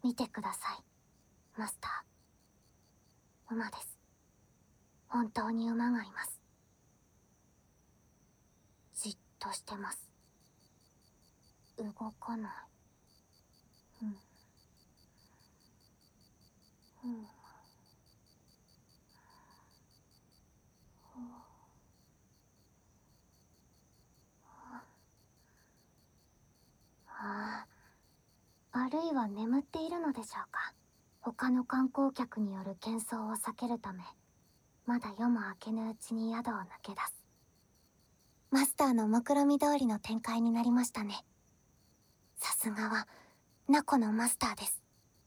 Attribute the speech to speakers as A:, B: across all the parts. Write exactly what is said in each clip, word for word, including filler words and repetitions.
A: 見てください、マスター。馬です。本当に馬がいます。じっとしてます。動かない。うん。うん。ああ、あるいは眠っているのでしょうか。他の観光客による喧騒を避けるため、まだ夜も明けぬうちに宿を抜け出す。マスターの目論見通りの展開になりましたね。さすがはナコのマスターです。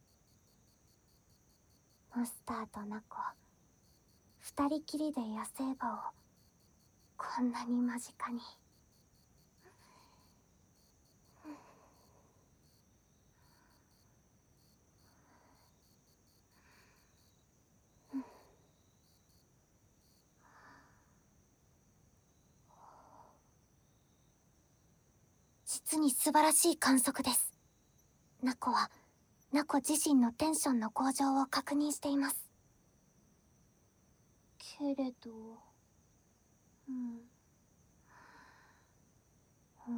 A: マスターとナコ、二人きりで野生馬をこんなに間近に。実に素晴らしい観測です。ナコはナコ自身のテンションの向上を確認しています。けれど、うん、うん、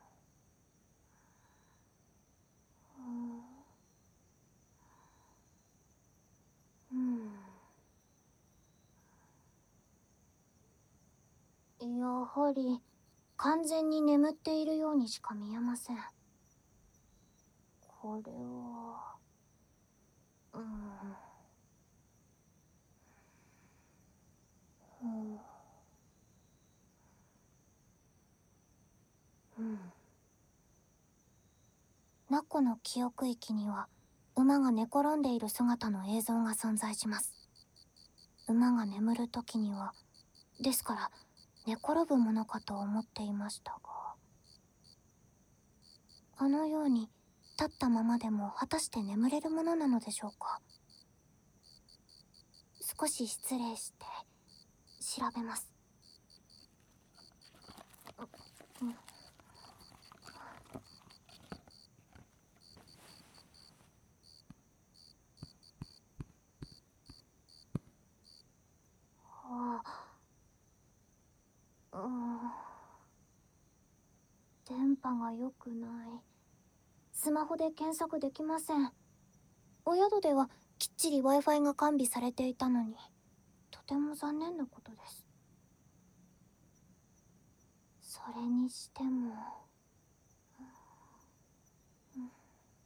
A: うん、うん。やはり完全に眠っているようにしか見えません。これは、うん、うん、うん。ナコの記憶域には馬が寝転んでいる姿の映像が存在します。馬が眠る時には、ですから寝転ぶものかと思っていましたが、あのように立ったままでも果たして眠れるものなのでしょうか。少し失礼して調べます。うん、はあ、うん、電波が良くない。スマホで検索できません。お宿ではきっちり Wi-Fi が完備されていたのに、とても残念なことです。それにしても、うん、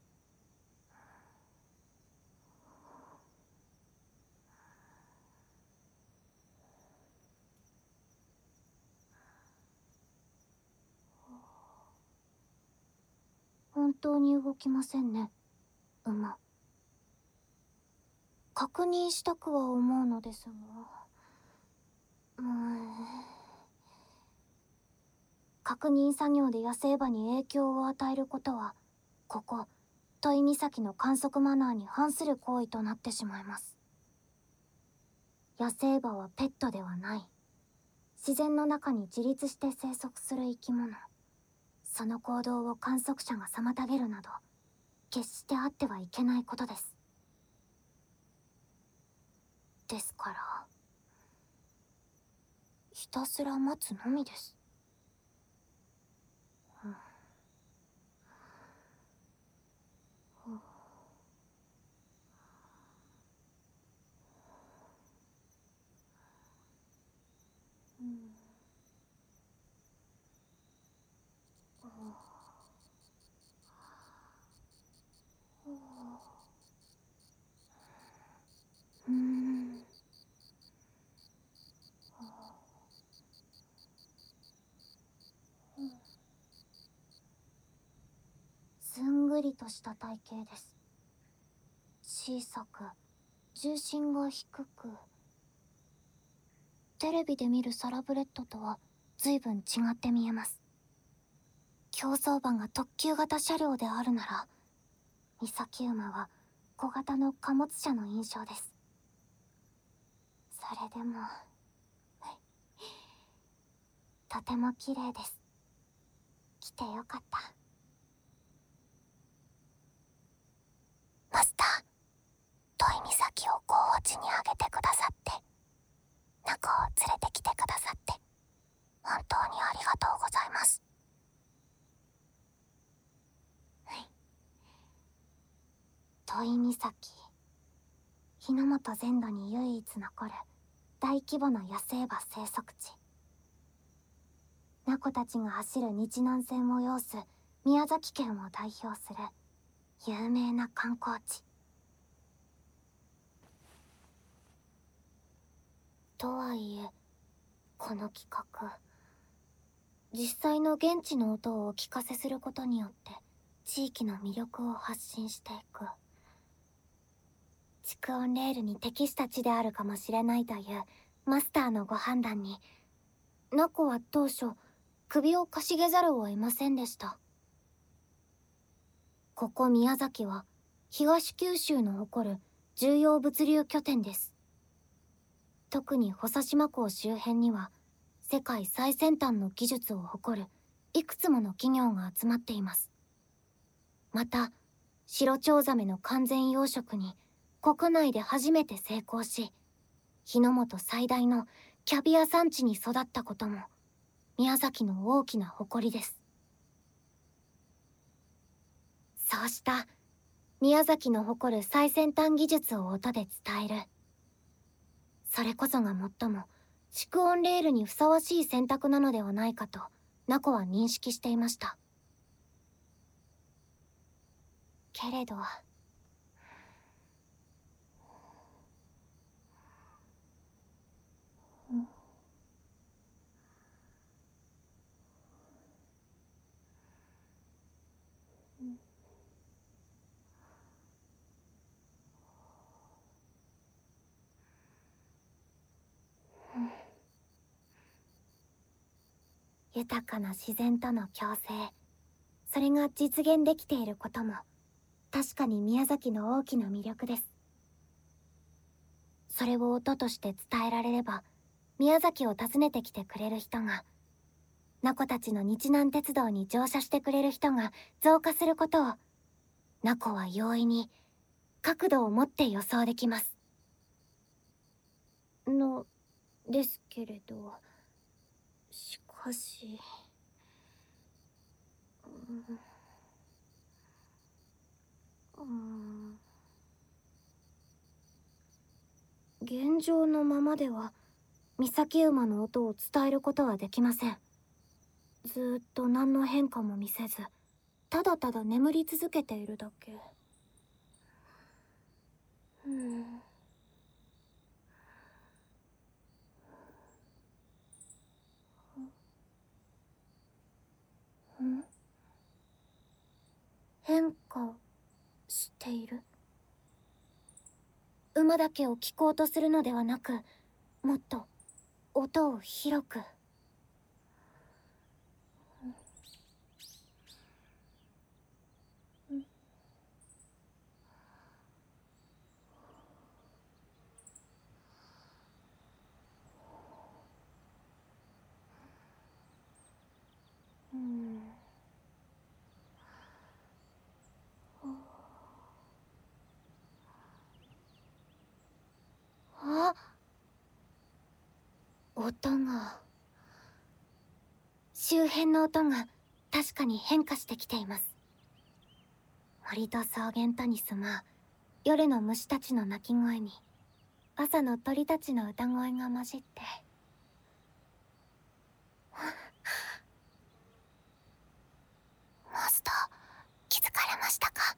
A: 本当に動きませんね、馬。確認したくは思うのですが、うーん、確認作業で野生馬に影響を与えることは、ここ土井岬の観測マナーに反する行為となってしまいます。野生馬はペットではない。自然の中に自立して生息する生き物。その行動を観測者が妨げるなど、決してあってはいけないことです。ですから、ひたすら待つのみです。うん、うん、うん。すんぐりとした体型です。小さく、重心が低く。テレビで見るサラブレッドとは随分違って見えます。競走馬が特急型車両であるなら、岬馬は小型の貨物車の印象です。それでも、とても綺麗です。来てよかった。 土居岬、日の本全土に唯一残る大規模な野生馬生息地。ナコたちが走る日南線を要す宮崎県を代表する有名な観光地。とはいえこの企画、実際の現地の音をお聞かせすることによって地域の魅力を発信していく。蓄音レールに適した地であるかもしれないというマスターのご判断に、ナコは当初首をかしげざるを得ませんでした。ここ宮崎は東九州の誇る重要物流拠点です。特に保佐島港周辺には世界最先端の技術を誇るいくつもの企業が集まっています。また白チョウザメの完全養殖に国内で初めて成功し、日の本最大のキャビア産地に育ったことも宮崎の大きな誇りです。そうした宮崎の誇る最先端技術を音で伝える、それこそが最も蓄音レールにふさわしい選択なのではないかとナコは認識していました。けれど豊かな自然との共生、それが実現できていることも確かに宮崎の大きな魅力です。それを音として伝えられれば、宮崎を訪ねてきてくれる人が、ナコたちの日南鉄道に乗車してくれる人が増加することを、ナコは容易に角度を持って予想できます。のですけれど、しかし、うん、現状のままでは岬馬の音を伝えることはできません。ずーっと何の変化も見せず、ただただ眠り続けているだけ。うん。ん？変化している？馬だけを聞こうとするのではなく、もっと音を広く。うん。あ、音が、周辺の音が確かに変化してきています。森と草原とに住まう夜の虫たちの鳴き声に朝の鳥たちの歌声が混じって。マスター、気づかれましたか？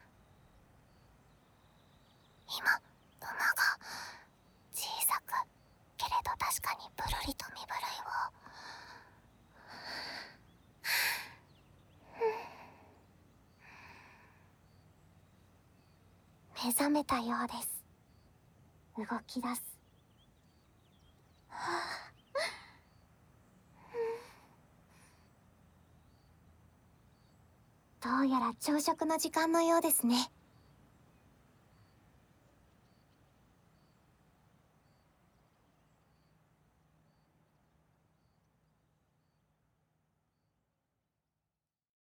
A: 今、馬が小さくけれど確かにブルリと身震いを。目覚めたようです。動き出す。どうやら朝食の時間のようですね。